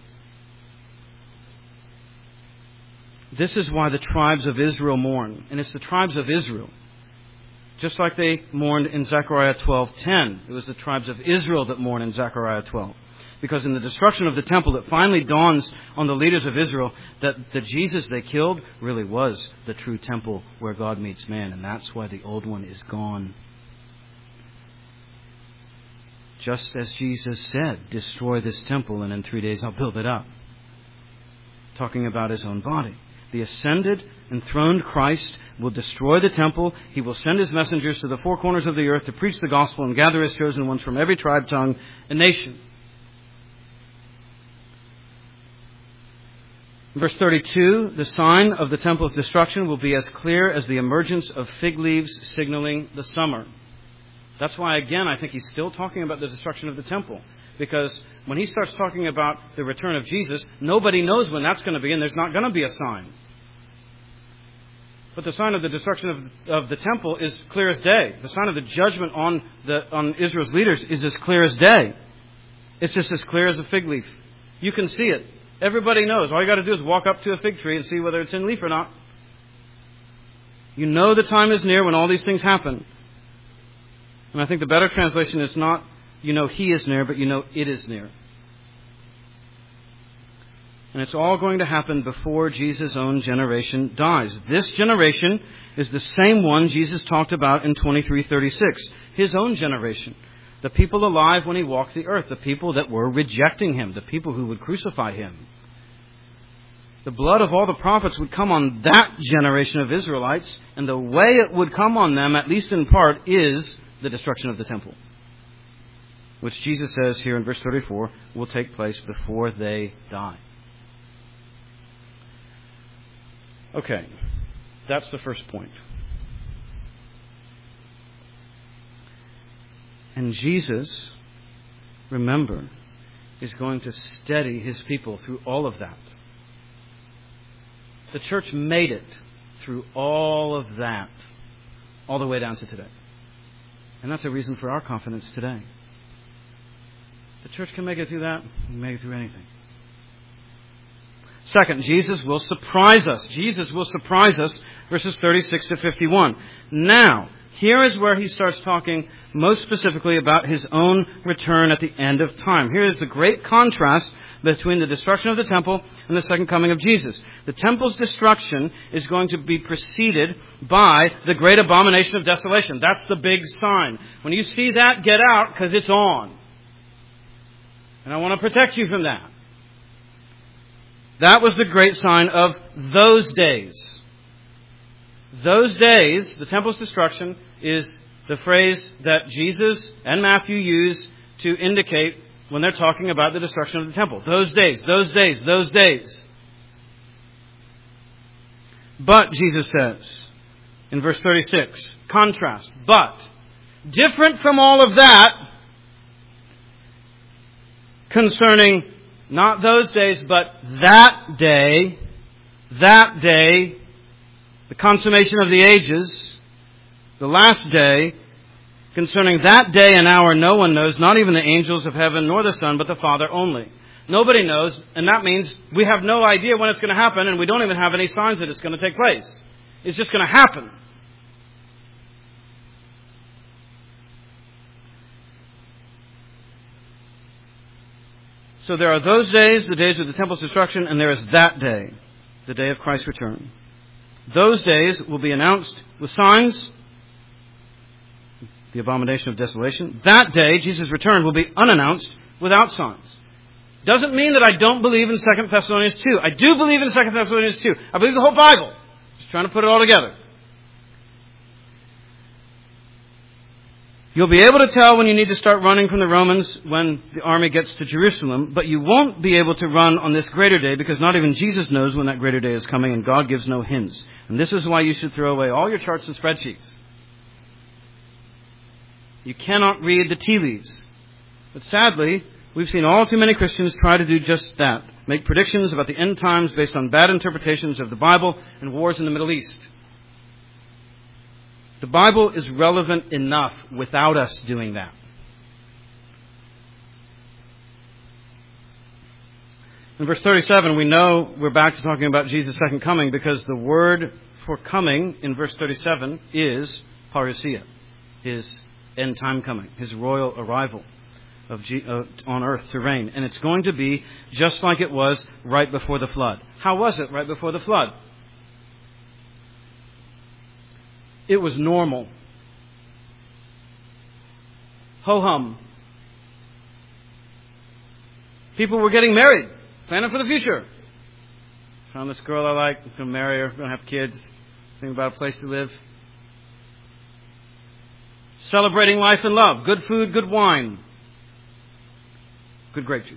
This is why the tribes of Israel mourn. And it's the tribes of Israel. Just like they mourned in Zechariah 12:10. It was the tribes of Israel that mourned in Zechariah 12. Because in the destruction of the temple, it finally dawns on the leaders of Israel that the Jesus they killed really was the true temple where God meets man. And that's why the old one is gone. Just as Jesus said, destroy this temple and in 3 days I'll build it up. Talking about His own body. The ascended, enthroned Christ will destroy the temple. He will send His messengers to the four corners of the earth to preach the gospel and gather His chosen ones from every tribe, tongue, and nation. Verse 32, the sign of the temple's destruction will be as clear as the emergence of fig leaves signaling the summer. That's why, again, I think he's still talking about the destruction of the temple. Because when he starts talking about the return of Jesus, nobody knows when that's going to be, and there's not going to be a sign. But the sign of the destruction of the temple is clear as day. The sign of the judgment on Israel's leaders is as clear as day. It's just as clear as a fig leaf. You can see it. Everybody knows. All you got to do is walk up to a fig tree and see whether it's in leaf or not. You know the time is near when all these things happen. And I think the better translation is not, you know He is near, but you know it is near. And it's all going to happen before Jesus' own generation dies. This generation is the same one Jesus talked about in 23:36. His own generation. The people alive when he walked the earth. The people that were rejecting him. The people who would crucify him. The blood of all the prophets would come on that generation of Israelites. And the way it would come on them, at least in part, is the destruction of the temple. Which Jesus says here in verse 34 will take place before they die. Okay, that's the first point. And Jesus, remember, is going to steady his people through all of that. The church made it through all of that, all the way down to today. And that's a reason for our confidence today. The church can make it through that, it can make it through anything. Second, Jesus will surprise us. Jesus will surprise us, verses 36 to 51. Now, here is where he starts talking most specifically about his own return at the end of time. Here is the great contrast between the destruction of the temple and the second coming of Jesus. The temple's destruction is going to be preceded by the great abomination of desolation. That's the big sign. When you see that, get out, because it's on. And I want to protect you from that. That was the great sign of those days. Those days, the temple's destruction, is the phrase that Jesus and Matthew use to indicate when they're talking about the destruction of the temple. Those days, those days, those days. But, Jesus says, in verse 36, contrast, but, different from all of that, concerning not those days, but that day, the consummation of the ages, the last day, concerning that day and hour no one knows, not even the angels of heaven, nor the Son, but the Father only. Nobody knows, and that means we have no idea when it's going to happen, and we don't even have any signs that it's going to take place. It's just going to happen. So there are those days, the days of the temple's destruction, and there is that day, the day of Christ's return. Those days will be announced with signs, the abomination of desolation. That day, Jesus' return, will be unannounced without signs. Doesn't mean that I don't believe in 2 Thessalonians 2. I do believe in 2 Thessalonians 2. I believe the whole Bible. Just trying to put it all together. You'll be able to tell when you need to start running from the Romans when the army gets to Jerusalem, but you won't be able to run on this greater day because not even Jesus knows when that greater day is coming and God gives no hints. And this is why you should throw away all your charts and spreadsheets. You cannot read the tea leaves. But sadly, we've seen all too many Christians try to do just that. Make predictions about the end times based on bad interpretations of the Bible and wars in the Middle East. The Bible is relevant enough without us doing that. In verse 37, we know we're back to talking about Jesus' second coming because the word for coming in verse 37 is parousia, his end time coming, his royal arrival on earth to reign. And it's going to be just like it was right before the flood. How was it right before the flood? It was normal. Ho-hum. People were getting married, planning for the future. Found this girl I like, I'm going to marry her, going to have kids, thinking about a place to live. Celebrating life and love, good food, good wine, good grape juice.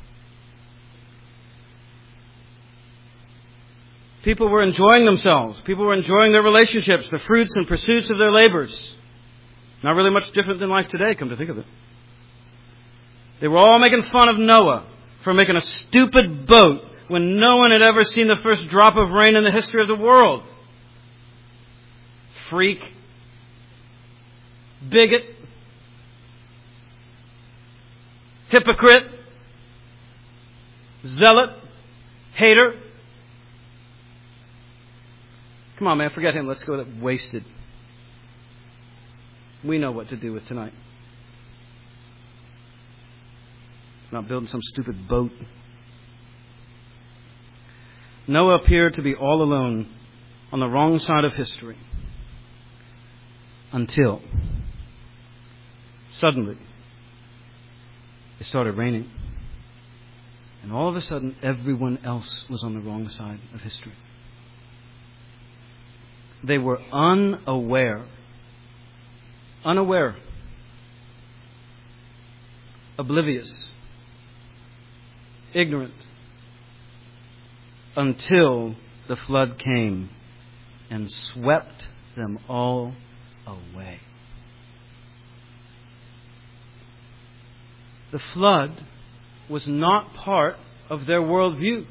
People were enjoying themselves. People were enjoying their relationships, the fruits and pursuits of their labors. Not really much different than life today, come to think of it. They were all making fun of Noah for making a stupid boat when no one had ever seen the first drop of rain in the history of the world. Freak. Bigot. Hypocrite. Zealot. Hater. Come on, man, forget him. Let's go with wasted. We know what to do with tonight. Not building some stupid boat. Noah appeared to be all alone on the wrong side of history until suddenly it started raining. And all of a sudden, everyone else was on the wrong side of history. They were unaware, oblivious, ignorant, until the flood came and swept them all away. The flood was not part of their worldview.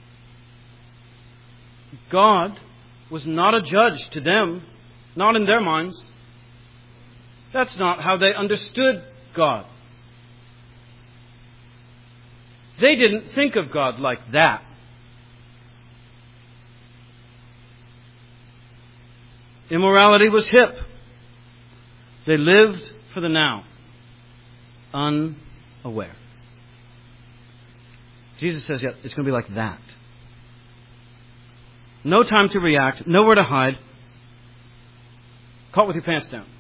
God was not a judge to them, not in their minds. That's not how they understood God. They didn't think of God like that. Immorality was hip. They lived for the now, unaware. Jesus says, yeah, it's going to be like that. No time to react, nowhere to hide. Caught with your pants down.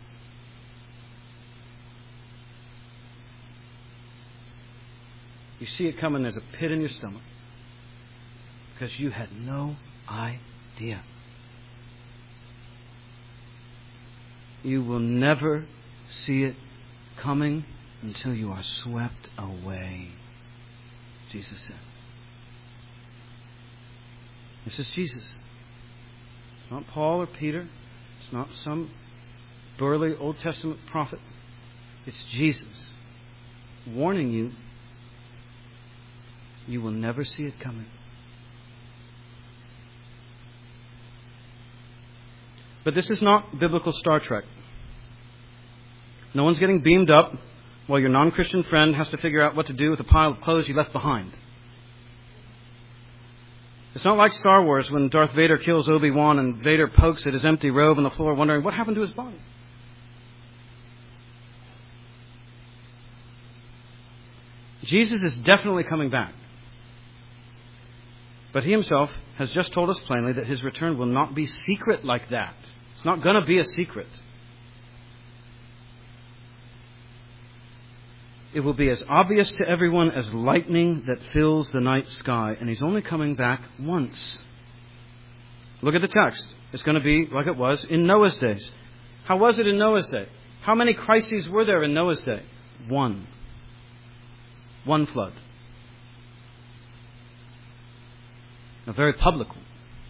You see it coming, there's a pit in your stomach. Because you had no idea. You will never see it coming until you are swept away, Jesus says. This is Jesus. It's not Paul or Peter. It's not some burly Old Testament prophet. It's Jesus warning you, you will never see it coming. But this is not biblical Star Trek. No one's getting beamed up while your non-Christian friend has to figure out what to do with a pile of clothes you left behind. It's not like Star Wars when Darth Vader kills Obi-Wan and Vader pokes at his empty robe on the floor wondering what happened to his body. Jesus is definitely coming back. But he himself has just told us plainly that his return will not be secret like that. It's not going to be a secret. It will be as obvious to everyone as lightning that fills the night sky. And he's only coming back once. Look at the text. It's going to be like it was in Noah's days. How was it in Noah's day? How many crises were there in Noah's day? One. One flood. A very public one.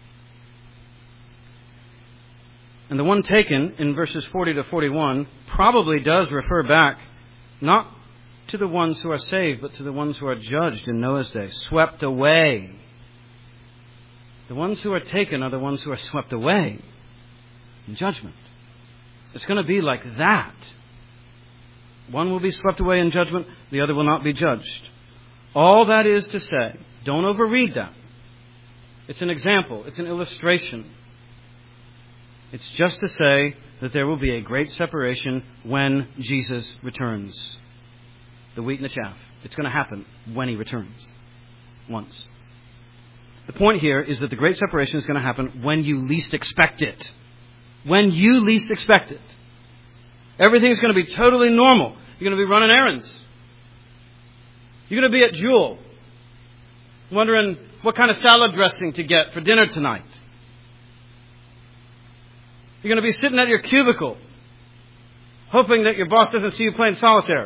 And the one taken in verses 40 to 41 probably does refer back not to the ones who are saved, but to the ones who are judged in Noah's day, swept away. The ones who are taken are the ones who are swept away in judgment. It's going to be like that. One will be swept away in judgment, the other will not be judged. All that is to say, don't overread that. It's an example. It's an illustration. It's just to say that there will be a great separation when Jesus returns. The wheat and the chaff. It's going to happen when he returns. Once. The point here is that the great separation is going to happen when you least expect it. When you least expect it. Everything's going to be totally normal. You're going to be running errands. You're going to be at Jewel, wondering what kind of salad dressing to get for dinner tonight. You're going to be sitting at your cubicle, hoping that your boss doesn't see you playing solitaire.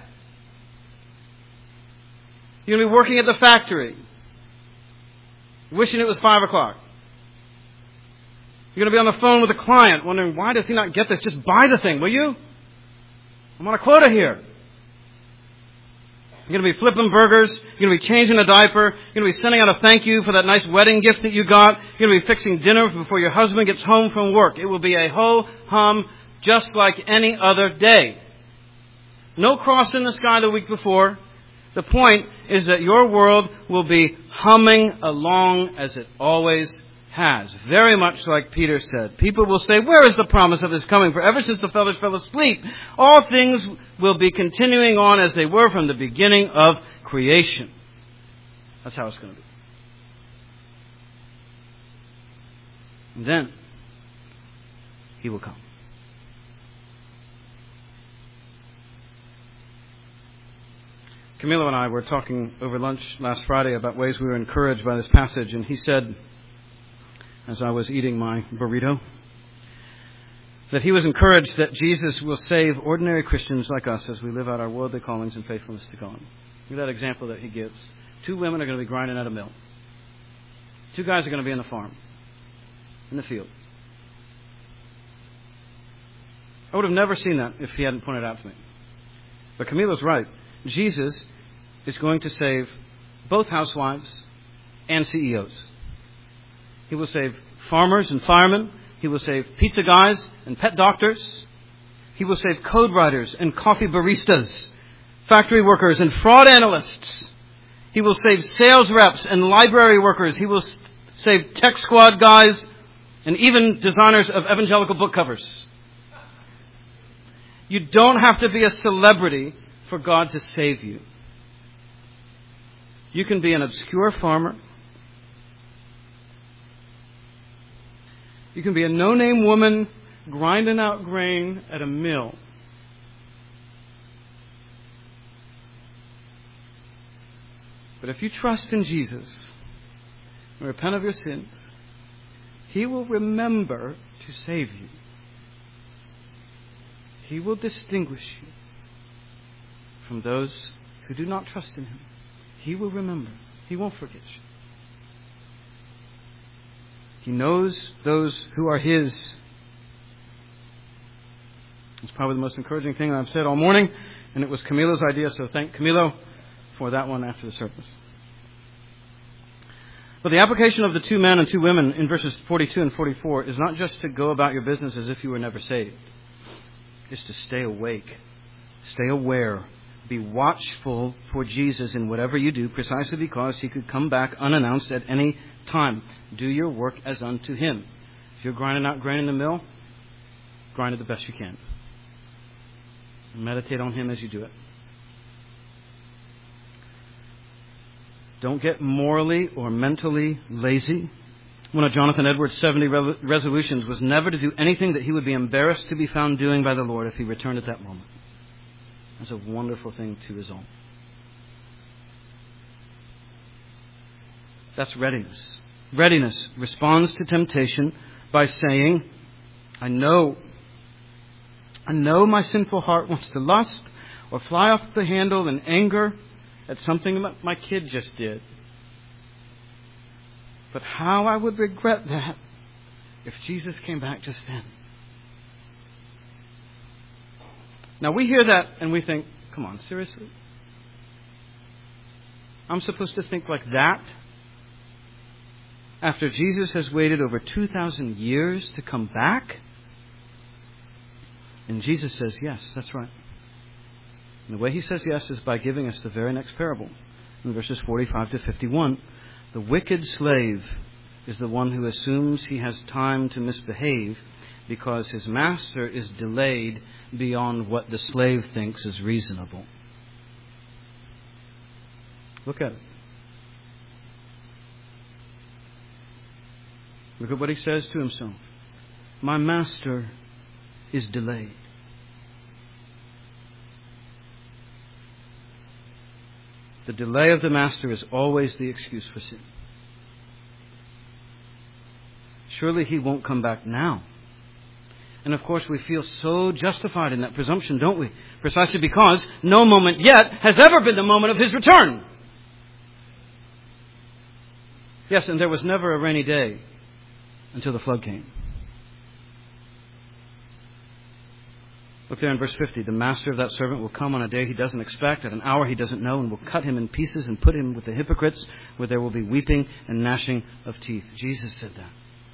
You're going to be working at the factory, wishing it was 5 o'clock. You're going to be on the phone with a client, wondering, why does he not get this? Just buy the thing, will you? I'm on a quota here. You're going to be flipping burgers. You're going to be changing a diaper. You're going to be sending out a thank you for that nice wedding gift that you got. You're going to be fixing dinner before your husband gets home from work. It will be a ho-hum just like any other day. No cross in the sky the week before. The point is that your world will be humming along as it always has. Very much like Peter said. People will say, where is the promise of his coming? For ever since the fathers fell asleep, all things will be continuing on as they were from the beginning of creation. That's how it's going to be. And then He will come. Camilo and I were talking over lunch last Friday about ways we were encouraged by this passage, and he said, as I was eating my burrito, that he was encouraged that Jesus will save ordinary Christians like us as we live out our worldly callings and faithfulness to God. Look at that example that he gives. 2 women are going to be grinding at a mill. 2 guys are going to be in the farm, in the field. I would have never seen that if he hadn't pointed it out to me. But Camilo's right. Jesus is going to save both housewives and CEOs. He will save farmers and firemen. He will save pizza guys and pet doctors. He will save code writers and coffee baristas, factory workers and fraud analysts. He will save sales reps and library workers. He will save tech squad guys and even designers of evangelical book covers. You don't have to be a celebrity for God to save you. You can be an obscure farmer. You can be a no-name woman grinding out grain at a mill. But if you trust in Jesus and repent of your sins, He will remember to save you. He will distinguish you from those who do not trust in Him. He will remember. He won't forget you. He knows those who are His. It's probably the most encouraging thing I've said all morning, and it was Camilo's idea, so thank Camilo for that one after the service. But the application of the 2 men and 2 women in verses 42 and 44 is not just to go about your business as if you were never saved. It's to stay awake, stay aware, be watchful for Jesus in whatever you do, precisely because He could come back unannounced at any time. Do your work as unto Him. If you're grinding out grain in the mill, grind it the best you can. Meditate on Him as you do it. Don't get morally or mentally lazy. One of Jonathan Edwards' 70 resolutions was never to do anything that he would be embarrassed to be found doing by the Lord if He returned at that moment. That's a wonderful thing to resolve. That's readiness. Readiness responds to temptation by saying, I know my sinful heart wants to lust or fly off the handle in anger at something that my kid just did. But how I would regret that if Jesus came back just then. Now we hear that and we think, come on, seriously? I'm supposed to think like that? After Jesus has waited over 2,000 years to come back? And Jesus says, yes, that's right. And the way He says yes is by giving us the very next parable. In verses 45 to 51, the wicked slave is the one who assumes he has time to misbehave because his master is delayed beyond what the slave thinks is reasonable. Look at it. Look at what he says to himself. My master is delayed. The delay of the master is always the excuse for sin. Surely he won't come back now. And of course we feel so justified in that presumption, don't we? Precisely because no moment yet has ever been the moment of his return. Yes, and there was never a rainy day until the flood came. Look there in verse 50. The master of that servant will come on a day he doesn't expect, at an hour he doesn't know, and will cut him in pieces and put him with the hypocrites, where there will be weeping and gnashing of teeth. Jesus said that.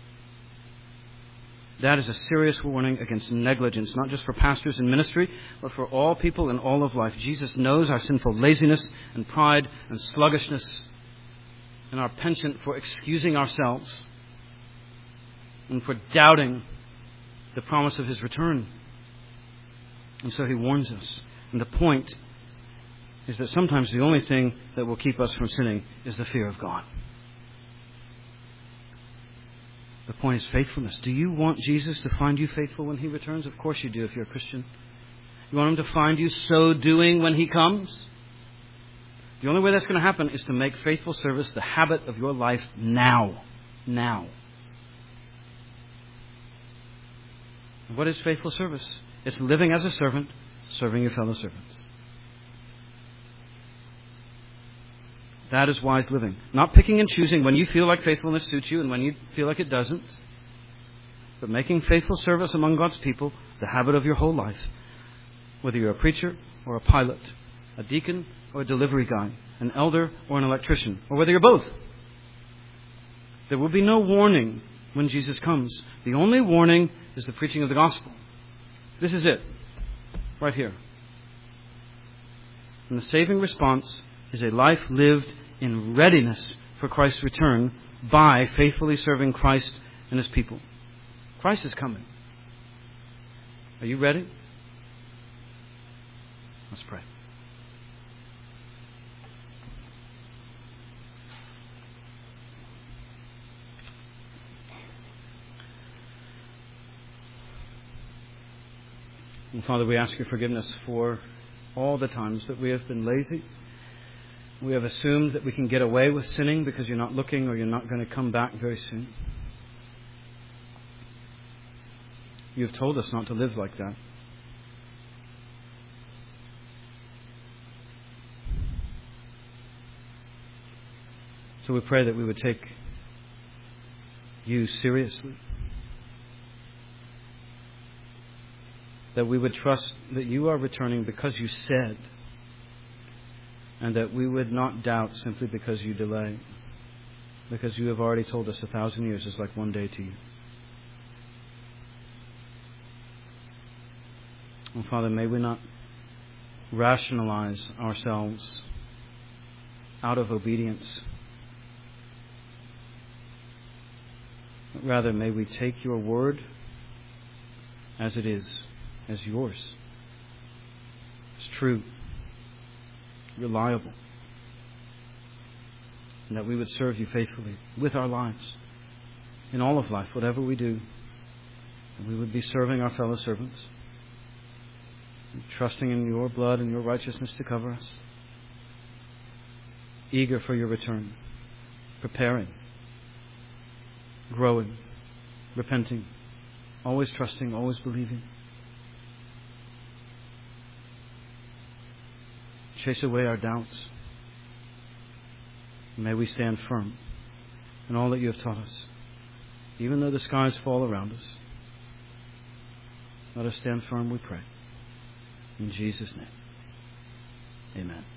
That is a serious warning against negligence, not just for pastors in ministry, but for all people in all of life. Jesus knows our sinful laziness and pride and sluggishness and our penchant for excusing ourselves and for doubting the promise of His return. And so He warns us. And the point is that sometimes the only thing that will keep us from sinning is the fear of God. The point is faithfulness. Do you want Jesus to find you faithful when He returns? Of course you do if you're a Christian. You want Him to find you so doing when He comes? The only way that's going to happen is to make faithful service the habit of your life now. Now. What is faithful service? It's living as a servant, serving your fellow servants. That is wise living. Not picking and choosing when you feel like faithfulness suits you and when you feel like it doesn't. But making faithful service among God's people the habit of your whole life. Whether you're a preacher or a pilot, a deacon or a delivery guy, an elder or an electrician, or whether you're both. There will be no warning when Jesus comes. The only warning is the preaching of the gospel. This is it. Right here. And the saving response is a life lived in readiness for Christ's return by faithfully serving Christ and His people. Christ is coming. Are you ready? Let's pray. And Father, we ask your forgiveness for all the times that we have been lazy. We have assumed that we can get away with sinning because you're not looking or you're not going to come back very soon. You've told us not to live like that. So we pray that we would take you seriously. That we would trust that you are returning because you said, and that we would not doubt simply because you delay, because you have already told us 1,000 years is like one day to you. And Father, may we not rationalize ourselves out of obedience, but rather may we take your word as it is, as yours. It's true, reliable, and that we would serve you faithfully with our lives, in all of life, whatever we do, and we would be serving our fellow servants, trusting in your blood and your righteousness to cover us, eager for your return, preparing, growing, repenting, always trusting, always believing. Chase away our doubts. May we stand firm in all that you have taught us. Even though the skies fall around us, let us stand firm, we pray. In Jesus' name, amen.